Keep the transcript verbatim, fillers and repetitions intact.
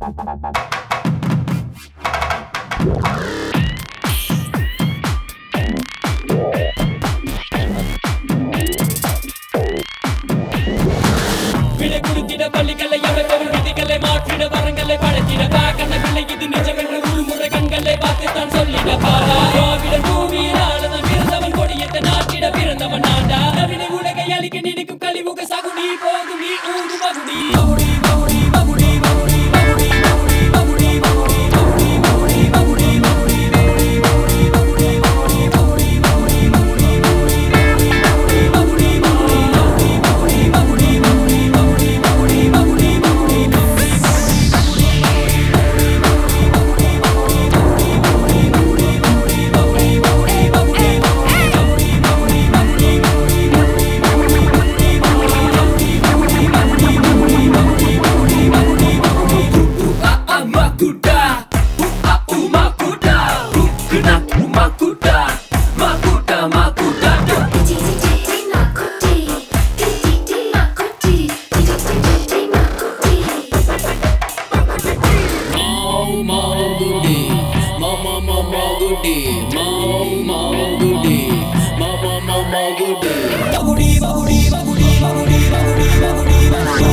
விலை கொடுத்திட பள்ளிகளை அமைப்பவர் விதிகளை மாற்றிட வரங்களை படைத்திட பாக்கண்ண பிள்ளை இது நிஜம் என்று ஒரு முறை கண்களை பார்த்துத்தான் சொல்லிட பாரா திராவிட பூமியில் ஆளதான் பிறந்தவன் கொடியத்தை நாட்டிட பிறந்தவன் நாடா நவீன உலகை அழிக்க நினைக்கும் கழிவுக சகுடி போகும் நீ ஊடு மகுடி மகுடி மகுடி மகுடி மகுடி மகுடி மகுடி மகுடி மகுடி மகுடி மகுடி மகுடி Magudi, magudi, magudi, magudi, magudi, magudi, magudi.